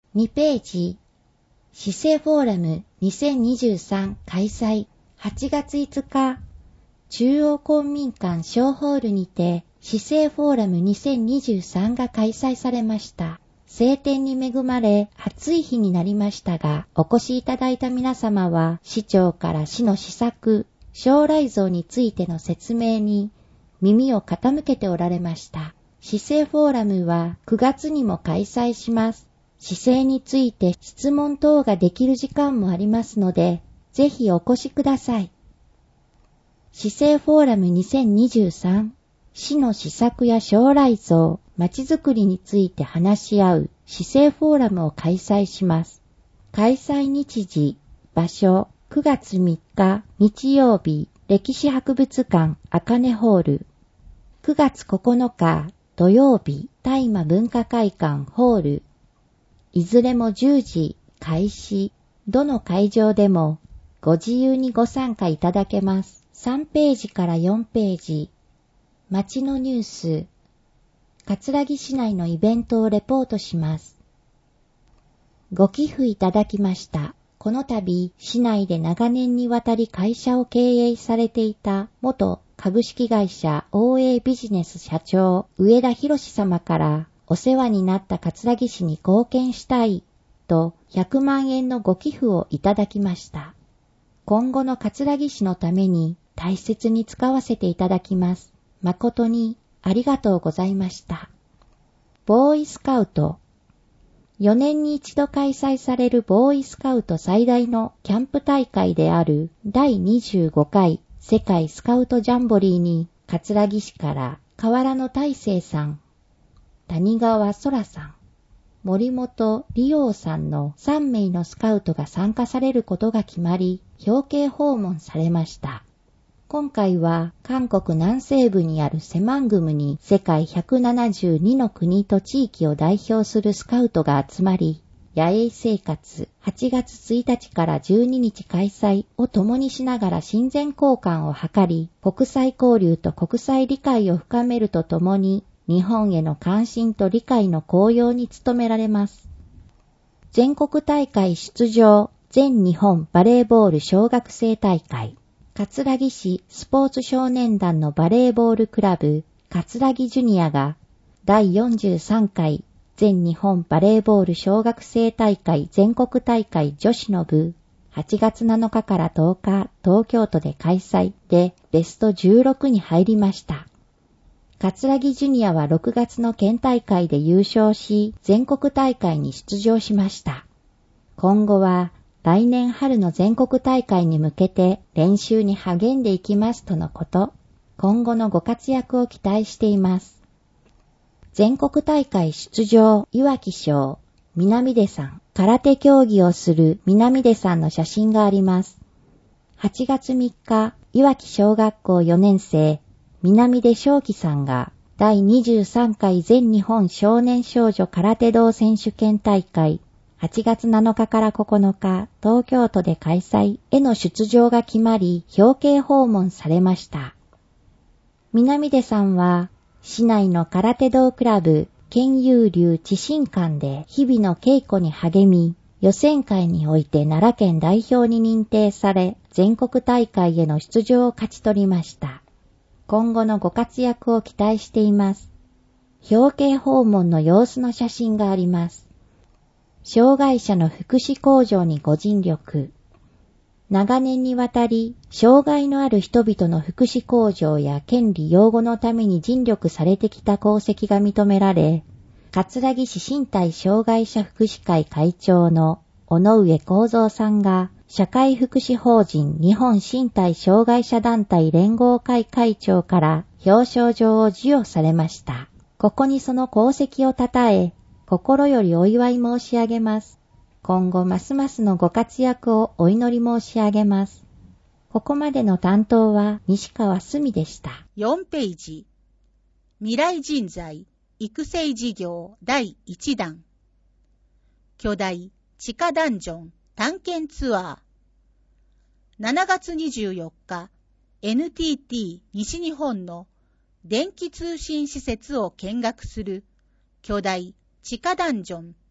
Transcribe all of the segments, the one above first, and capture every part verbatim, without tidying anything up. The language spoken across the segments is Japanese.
にページ、市政フォーラムにせんにじゅうさん開催。はちがついつか、中央公民館小ホールにて、市政フォーラムにせんにじゅうさんが開催されました。晴天に恵まれ、暑い日になりましたが、お越しいただいた皆様は、市長から市の施策、将来像についての説明に耳を傾けておられました。市政フォーラムはくがつにも開催します。市政について質問等ができる時間もありますので、ぜひお越しください。市政フォーラムにせんにじゅうさん、市の施策や将来像、まちづくりについて話し合う市政フォーラムを開催します。開催日時、場所、くがつみっか日曜日、歴史博物館あかねホール。くがつここのか土曜日、大麻文化会館ホール。いずれもじゅうじ開始。どの会場でもご自由にご参加いただけます。さんページからよんページ。街のニュース。葛城市内のイベントをレポートします。ご寄付いただきました。この度、市内で長年にわたり会社を経営されていた元株式会社 オーエー ビジネス社長上田博様からお世話になった葛城市に貢献したいとひゃくまんえんのご寄付をいただきました。今後の葛城市のために大切に使わせていただきます。誠にありがとうございました。ボーイスカウト。よねんに一度開催されるボーイスカウト最大のキャンプ大会であるだいにじゅうごかい世界スカウトジャンボリーに葛城市から河原野大成さん、谷川空さん、森本理央さんのさんめいのスカウトが参加されることが決まり、表敬訪問されました。今回は韓国南西部にあるセマングムに世界ひゃくななじゅうにの国と地域を代表するスカウトが集まり、野営生活はちがつついたちからじゅうににち開催を共にしながら親善交換を図り、国際交流と国際理解を深めるとともに、日本への関心と理解の高揚に努められます。全国大会出場全日本バレーボール小学生大会。葛城市スポーツ少年団のバレーボールクラブ葛城ジュニアがだいよんじゅうさんかい全日本バレーボール小学生大会全国大会女子の部はちがつなのかからとおか東京都で開催でベストじゅうろくに入りました。葛城ジュニアはろくがつの県大会で優勝し全国大会に出場しました。今後は来年春の全国大会に向けて練習に励んでいきますとのこと。今後のご活躍を期待しています。全国大会出場いわき賞南出さん。空手競技をする南出さんの写真があります。はちがつみっか、いわき小学校よねんせい南出正樹さんがだいにじゅうさんかい全日本少年少女空手道選手権大会はちがつなのかからここのか東京都で開催への出場が決まり表敬訪問されました。南出さんは市内の空手道クラブ県有流知信館で日々の稽古に励み予選会において奈良県代表に認定され全国大会への出場を勝ち取りました。今後のご活躍を期待しています。表敬訪問の様子の写真があります。障害者の福祉向上にご尽力。長年にわたり、障害のある人々の福祉向上や権利擁護のために尽力されてきた功績が認められ、葛城市身体障害者福祉会会長の尾上幸三さんが、社会福祉法人日本身体障害者団体連合会会長から表彰状を授与されました。ここにその功績をたたえ、心よりお祝い申し上げます。今後ますますのご活躍をお祈り申し上げます。ここまでの担当は西川すみでした。 よんページ。未来人材育成事業だいいちだん。巨大地下ダンジョン探検ツアー。しちがつにじゅうよっか、エヌティーティー 西日本の電気通信施設を見学する巨大地下ダンジョン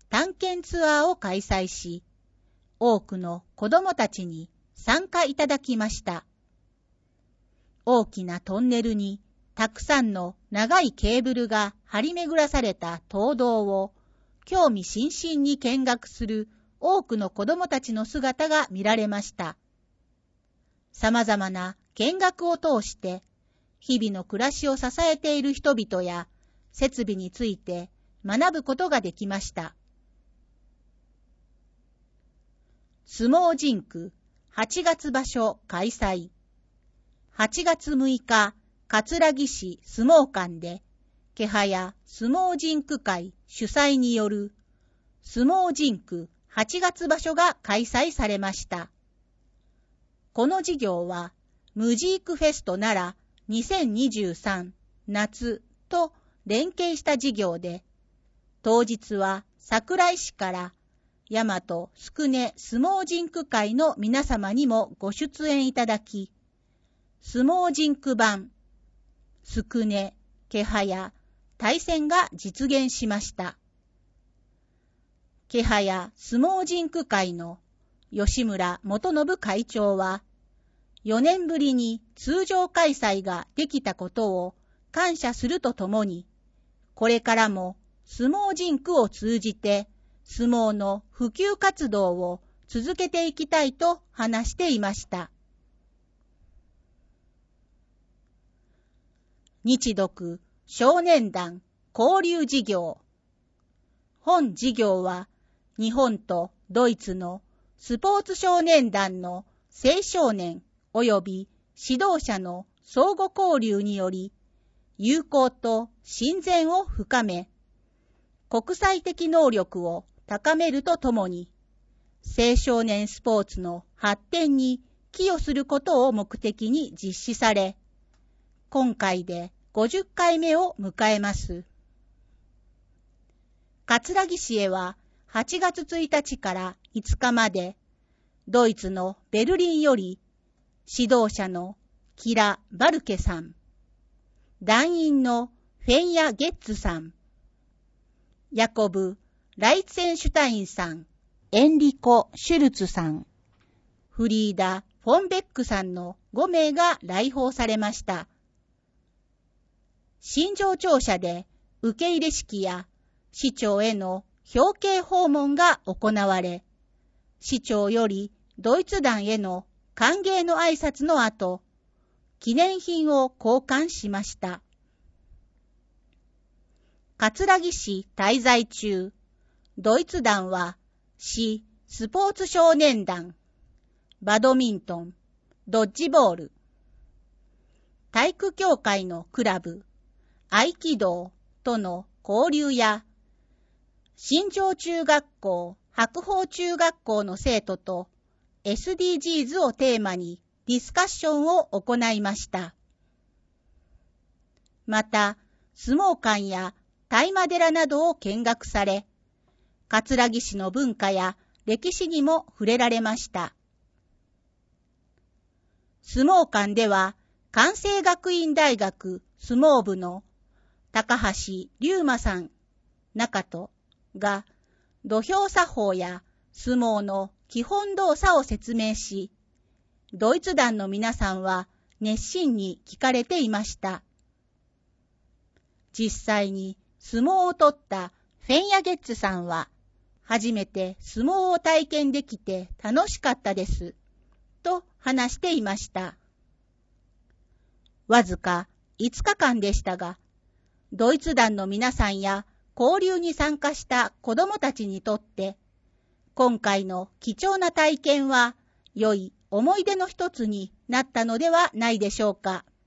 探検ツアーを開催し、多くの子供たちに参加いただきました。大きなトンネルにたくさんの長いケーブルが張り巡らされた灯道を興味津々に見学する多くの子供たちの姿が見られました。様々な見学を通して日々の暮らしを支えている人々や設備について学ぶことができました。相撲甚句はちがつ場所開催。はちがつむいか、葛城市相撲館で、気配や相撲甚句会主催による相撲甚句はちがつ場所が開催されました。この事業は、ムジークフェスト奈良にせんにじゅうさん夏と連携した事業で、当日は桜井市から大和すくね相撲甚句会の皆様にもご出演いただき、相撲甚句版、すくね、気配や対戦が実現しました。気配や相撲甚句会の吉村元信会長は、よねんぶりに通常開催ができたことを感謝するとともに、これからも相撲甚句を通じて相撲の普及活動を続けていきたいと話していました。日読少年団交流事業。本事業は日本とドイツのスポーツ少年団の青少年及び指導者の相互交流により、友好と親善を深め、国際的能力を高めるとともに、青少年スポーツの発展に寄与することを目的に実施され、今回でごじゅっかいめを迎えます。葛城市へははちがつついたちからいつかまで、ドイツのベルリンより指導者のキラ・バルケさん、団員のフェンヤ・ゲッツさん、ヤコブ・ライツェンシュタインさん、エンリコ・シュルツさん、フリーダ・フォンベックさんのごめいが来訪されました。新庄庁舎で受け入れ式や市長への表敬訪問が行われ、市長よりドイツ団への歓迎の挨拶の後、記念品を交換しました。葛城市滞在中、ドイツ団は市スポーツ少年団、バドミントン、ドッジボール、体育協会のクラブ、合気道との交流や、新庄中学校、白鵬中学校の生徒と エスディージーズ をテーマにディスカッションを行いました。また、相撲館や大麻寺などを見学され、葛城市の文化や歴史にも触れられました。相撲館では、関西学院大学相撲部の高橋龍馬さん、中とが土俵作法や相撲の基本動作を説明し、ドイツ団の皆さんは熱心に聞かれていました。実際に相撲を取ったフェンヤゲッツさんは、初めて相撲を体験できて楽しかったです、と話していました。わずかいつかかんでしたが、ドイツ団の皆さんや交流に参加した子どもたちにとって、今回の貴重な体験は良い思い出の一つになったのではないでしょうか。